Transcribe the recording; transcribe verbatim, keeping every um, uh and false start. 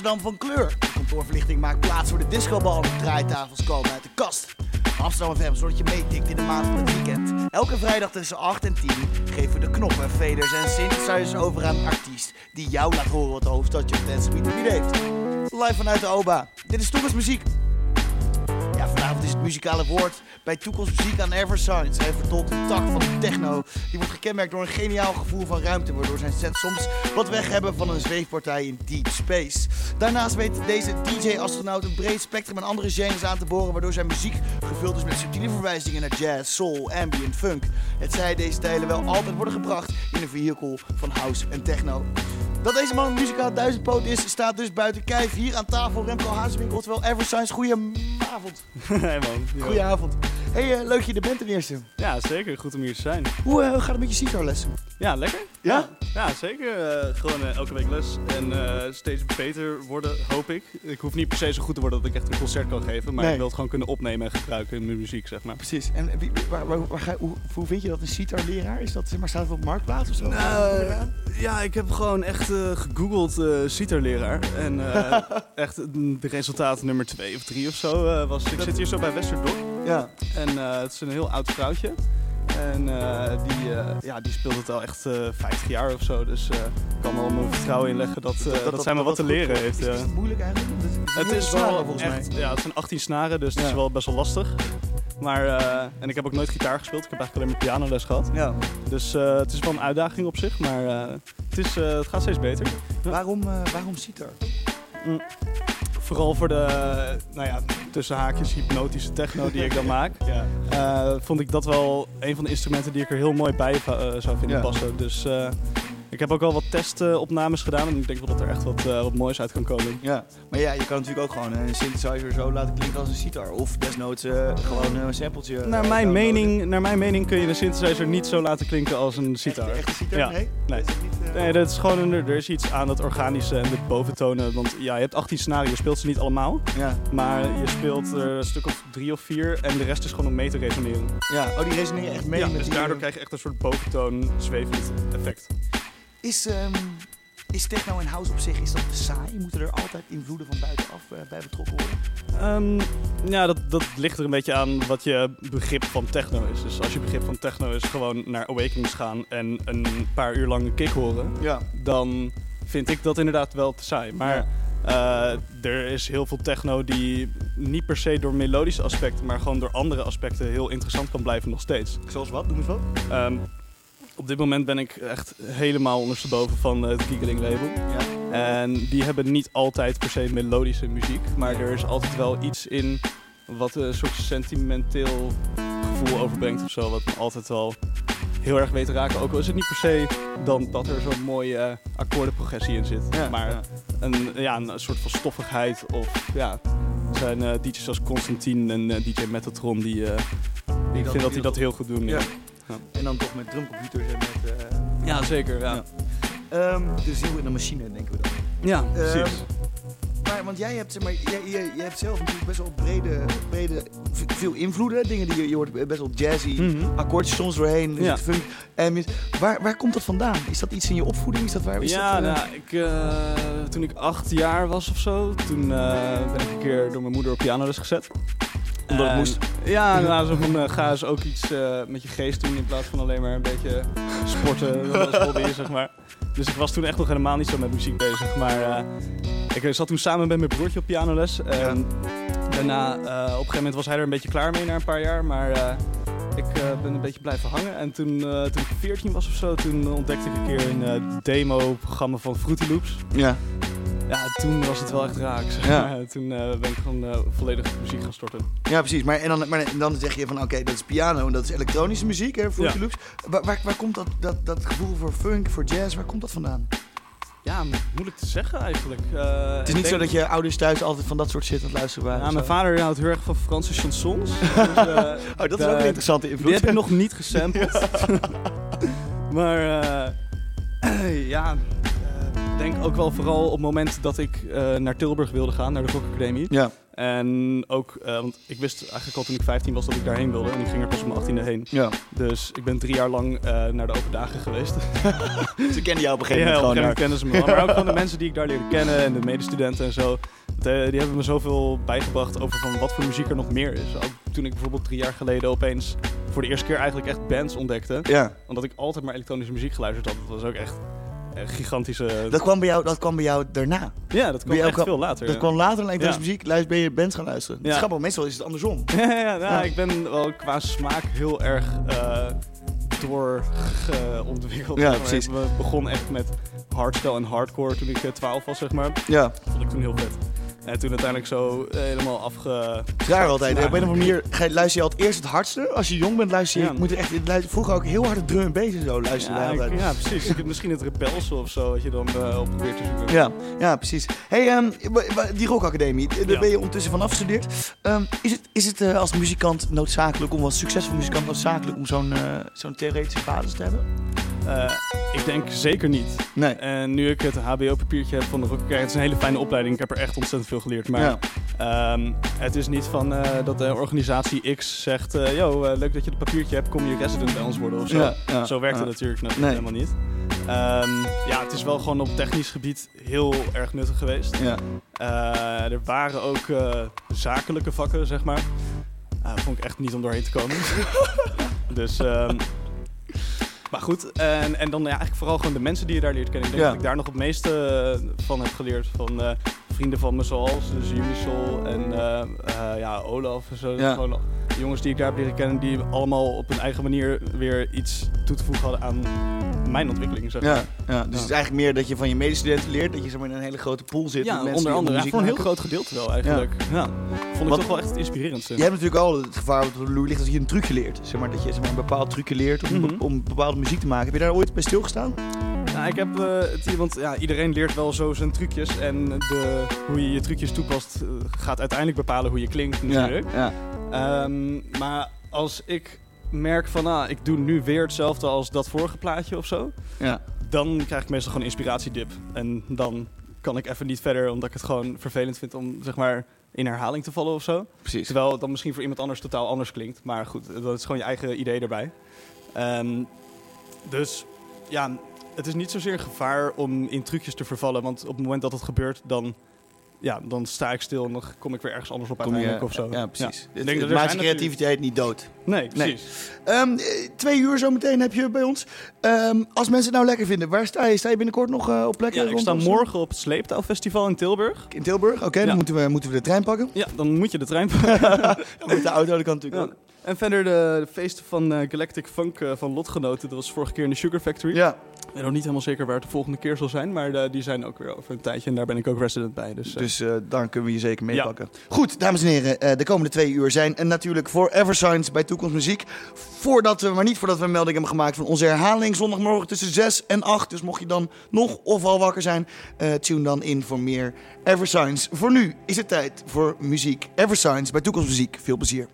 Amsterdam van kleur. De kantoorverlichting maakt plaats voor de discobal. De draaitafels komen uit de kast. Amsterdam F M zorgt dat je meetikt in de maand van het weekend. Elke vrijdag tussen acht en tien geven we de knoppen, faders en synthesizers over aan een artiest die jou laat horen wat de hoofdstadje op Dansgebied te bieden heeft. Live vanuit de O B A. Dit is Toekomstmuziek. Ja, vanavond is het muzikale woord bij Toekomstmuziek aan Everscience. Hij vertolkt een tak van de techno. Die wordt gekenmerkt door een geniaal gevoel van ruimte, waardoor zijn sets soms wat weg hebben van een zweefpartij in deep space. Daarnaast weet deze D J-astronaut een breed spectrum aan andere genres aan te boren, waardoor zijn muziek gevuld is met subtiele verwijzingen naar jazz, soul, ambient, funk. Het zij deze stijlen wel altijd worden gebracht in een vehikel van house en techno. Dat deze man een muzikaal duizendpoot is, staat dus buiten kijf. Hier aan tafel Remco Hazewinkel, oftewel Everscience. Goedenavond. Hey man. Goedenavond. Hey, uh, leuk dat je er bent ten eerste. Ja, zeker. Goed om hier te zijn. Hoe uh, gaat het met je sitarlessen? Ja, lekker. Ja? Ja, ja zeker. Uh, gewoon uh, elke week les en uh, steeds beter worden, hoop ik. Ik hoef niet per se zo goed te worden dat ik echt een concert kan geven, maar nee. Ik wil het gewoon kunnen opnemen en gebruiken in mijn muziek, zeg maar. Precies. En wie, waar, waar, waar ga, hoe, hoe vind je dat een sitarleraar? Is dat, zeg maar, staat het op Marktplaats of zo? Nou, uh, ja, ik heb gewoon echt uh, gegoogeld uh, sitarleraar en uh, echt de resultaat nummer twee of drie of zo uh, was. Ik zit hier zo bij Westerdorp. Ja. En uh, het is een heel oud vrouwtje. En uh, die, uh, ja, die speelt het al echt uh, vijftig jaar of zo. Dus uh, ik kan wel mijn vertrouwen inleggen dat, uh, dat, dat, dat zij maar wat te leren heeft. Is, ja. is het moeilijk eigenlijk? Het is, het is snaren, wel volgens echt, mij. ja, het zijn achttien snaren, dus ja. Het is wel best wel lastig. Maar, uh, en ik heb ook nooit gitaar gespeeld. Ik heb eigenlijk alleen maar pianoles gehad. Ja. Dus uh, het is wel een uitdaging op zich, maar uh, het, is, uh, het gaat steeds beter. Ja. Waarom, uh, waarom sitar? Mm. Vooral voor de, nou ja, tussen haakjes hypnotische techno die ik dan maak. Ja. Uh, vond ik dat wel een van de instrumenten die ik er heel mooi bij uh, zou vinden ja. passen. Dus uh, ik heb ook al wat testopnames uh, gedaan en ik denk wel dat er echt wat, uh, wat moois uit kan komen. Ja, maar ja, je kan natuurlijk ook gewoon een synthesizer zo laten klinken als een sitar. Of desnoods uh, gewoon een sampletje. Naar mijn, mening, naar mijn mening kun je een synthesizer niet zo laten klinken als een sitar. Echt, echt een sitar? Ja. Nee? Nee. Is niet, uh... nee, dat is gewoon een, er is iets aan dat organische en de boventonen. Want ja, je hebt achttien snaren, je speelt ze niet allemaal. Ja. Maar je speelt er een stuk of drie of vier en de rest is gewoon om mee te resoneren. Ja, oh, die resoneren echt mee. Ja, met dus die... daardoor krijg je echt een soort boventoon zwevend effect. Is, um, is techno en house op zich, is dat saai? Moeten er altijd invloeden van buitenaf uh, bij betrokken worden? Um, ja, dat, dat ligt er een beetje aan wat je begrip van techno is. Dus als je begrip van techno is gewoon naar Awakenings gaan en een paar uur lang een kick horen, ja. Dan vind ik dat inderdaad wel te saai. Maar ja. uh, er is heel veel techno die niet per se door melodische aspecten, maar gewoon door andere aspecten heel interessant kan blijven nog steeds. Zoals wat? Noem eens wat. Um, Op dit moment ben ik echt helemaal ondersteboven van het Giggling label. Ja. En die hebben niet altijd per se melodische muziek. Maar er is altijd wel iets in wat een soort sentimenteel gevoel overbrengt of zo. Wat me altijd wel heel erg weet te raken. Ook al is het niet per se dan dat er zo'n mooie uh, akkoordenprogressie in zit. Ja, maar ja. Een, ja, een soort van stoffigheid. Of ja, er zijn uh, D J's als Constantine en uh, D J Metatron die... Uh, die ik vind dat die dat heel goed doen. Ja. Ja. Ja. En dan toch met drumcomputers en met... Uh... Ja, zeker. Ja. Ja. Um, de ziel in de machine, denken we dan. Ja, precies. Um, maar, want jij hebt, zeg maar, jij, jij, jij hebt zelf natuurlijk best wel brede, brede veel invloeden. Dingen die je, je hoort best wel jazzy, mm-hmm. akkoordjes soms doorheen, dus ja. funk. En waar, waar komt dat vandaan? Is dat iets in je opvoeding? Is dat waar? Is ja, dat, uh... nou, ik, uh, toen ik acht jaar was of zo, toen uh, ben ik een keer door mijn moeder op pianoles gezet. Omdat het moest? Ja, nou, zo van, uh, ga eens ook iets uh, met je geest doen in plaats van alleen maar een beetje sporten als hobby, zeg maar. Dus ik was toen echt nog helemaal niet zo met muziek bezig, maar uh, ik zat toen samen met mijn broertje op pianoles. En ja. daarna, uh, op een gegeven moment was hij er een beetje klaar mee na een paar jaar, maar uh, ik uh, ben een beetje blijven hangen. En toen, uh, toen ik veertien was of zo, toen ontdekte ik een keer een uh, demo-programma van Fruity Loops. Ja. Ja, toen was het wel echt raak. Zeg maar. Ja. Toen uh, ben ik gewoon uh, volledig muziek gaan storten. Ja, precies. Maar, en dan, maar dan zeg je van oké, okay, dat is piano en dat is elektronische muziek, hè, Fruity ja. Loops. Waar, waar, waar komt dat, dat, dat gevoel voor funk, voor jazz, waar komt dat vandaan? Ja, moeilijk te zeggen eigenlijk. Uh, het is niet denk... zo dat je ouders thuis altijd van dat soort shit aan het luisteren waren? Ja, mijn vader houdt heel erg van Franse chansons. Dus, uh, oh, dat is uh, ook een interessante invloed. Die heb ik nog niet gesampled. Ja. maar uh, ja... Ik denk ook wel vooral op het moment dat ik uh, naar Tilburg wilde gaan, naar de Rock Academie. Ja. En ook, uh, want ik wist eigenlijk al toen ik vijftien was dat ik daarheen wilde. En ik ging er pas op mijn achttiende heen. Ja. Dus ik ben drie jaar lang uh, naar de open dagen geweest. Ze kennen jou op een gegeven ja, moment gewoon. Ja, kennen ze me wel. Maar ook gewoon de mensen die ik daar leerde kennen en de medestudenten en zo. De, die hebben me zoveel bijgebracht over van wat voor muziek er nog meer is. Ook toen ik bijvoorbeeld drie jaar geleden opeens voor de eerste keer eigenlijk echt bands ontdekte. Ja. Omdat ik altijd maar elektronische muziek geluisterd had. Dat was ook echt een gigantische... Dat kwam bij jou, dat kwam bij jou daarna? Ja, dat kwam echt kwam, veel later. Dat ja. kwam later naar elektronische ja. muziek, ben je bands gaan luisteren. Ja. Dat is grappig, meestal is het andersom. ja, ja, ja, ja, ik ben wel qua smaak heel erg uh, doorontwikkeld. Ja, precies. We begonnen echt met hardstyle en hardcore toen ik twaalf was, zeg maar. Ja. Dat vond ik toen heel vet. En toen uiteindelijk zo uh, helemaal afge... Raar altijd. Op een of andere manier luister je altijd eerst het hardste. Als je jong bent luister je... Ja. Moet er echt, luister, vroeger ook heel harde drum en bass en zo luisteren. Ja, altijd. Ik, ja precies. Ik, misschien het rebelse of zo, wat je dan uh, op probeert te zoeken. Ja, ja precies. Hey, um, die rockacademie, daar ja. ben je ondertussen van afgestudeerd. Um, is het, is het uh, als muzikant noodzakelijk, om als succesvol muzikant noodzakelijk om zo'n uh, zo'n theoretische basis te hebben? Uh, ik denk zeker niet. Nee. En nu ik het H B O-papiertje heb van de Rockacademie, het is een hele fijne opleiding. Ik heb er echt ontzettend veel geleerd. Maar ja. um, het is niet van uh, dat de organisatie X zegt, uh, yo, uh, leuk dat je het papiertje hebt, kom je resident bij ons worden of zo. Ja, ja, zo werkt ja. het natuurlijk nog nee. helemaal niet. Um, ja, het is wel gewoon op technisch gebied heel erg nuttig geweest. Ja. Uh, er waren ook uh, zakelijke vakken, zeg maar. Uh, dat vond ik echt niet om doorheen te komen. dus... Um, Maar goed, en, en dan ja, eigenlijk vooral gewoon de mensen die je daar leert kennen. Ik denk ja. dat ik daar nog het meeste van heb geleerd. Van uh, vrienden van me zoals, dus Unisol en uh, uh, ja, Olaf en zo. Ja. Gewoon jongens die ik daar heb leren kennen, die allemaal op hun eigen manier weer iets toe te voegen hadden aan mijn ontwikkeling. Zeg maar. ja, ja, dus ja. het is eigenlijk meer dat je van je medestudenten leert, dat je zo in een hele grote pool zit. Ja, met mensen onder andere. Ja, voor een heel maken. groot gedeelte wel eigenlijk. Ja. Ja. Vond ik Want, toch wel echt inspirerend. Je hebt natuurlijk al het gevaar wat op de loer ligt dat je een trucje leert. Zeg maar, dat je zeg maar, een bepaald trucje leert om, mm-hmm. om bepaalde muziek te maken. Heb je daar ooit bij stilgestaan? Nou, ik heb uh, het, want ja, iedereen leert wel zo zijn trucjes en de, hoe je je trucjes toepast uh, gaat uiteindelijk bepalen hoe je klinkt natuurlijk. Ja, ja. Um, maar als ik merk van, ah, ik doe nu weer hetzelfde als dat vorige plaatje of zo, ja. dan krijg ik meestal gewoon inspiratiedip. En dan kan ik even niet verder, omdat ik het gewoon vervelend vind om, zeg maar, in herhaling te vallen of zo. Precies. Terwijl het dan misschien voor iemand anders totaal anders klinkt. Maar goed, dat is gewoon je eigen idee erbij. Um, dus, ja... Het is niet zozeer een gevaar om in trucjes te vervallen, want op het moment dat het gebeurt, dan, ja, dan sta ik stil en dan kom ik weer ergens anders op uiteindelijk of zo. Ja, precies. Ja. Het, het, het maakt je creativiteit niet dood. Nee, precies. Nee. Um, twee uur zometeen heb je bij ons. Um, als mensen het nou lekker vinden, waar sta je? Sta je binnenkort nog uh, op plekken? Ja, ik sta morgen op het Sleeptouwfestival in Tilburg. In Tilburg? Oké, okay, ja. dan moeten we, moeten we de trein pakken. Ja, dan moet je de trein pakken. Met de auto, dat kan natuurlijk ja. ook. En verder de, de feesten van uh, Galactic Funk uh, van Lotgenoten. Dat was vorige keer in de Sugar Factory. Ja. Ik ben nog niet helemaal zeker waar het de volgende keer zal zijn. Maar uh, die zijn ook weer over een tijdje. En daar ben ik ook resident bij. Dus, uh. dus uh, daar kunnen we je zeker meepakken. Ja. Goed, dames en heren. Uh, de komende twee uur zijn en natuurlijk Forever Science bij Toekomst Muziek. Voordat we, maar niet voordat we een melding hebben gemaakt van onze herhaling. Zondagmorgen tussen zes en acht. Dus mocht je dan nog of al wakker zijn. Uh, tune dan in voor meer Ever Science. Voor nu is het tijd voor muziek. Ever Science bij Toekomst Muziek. Veel plezier.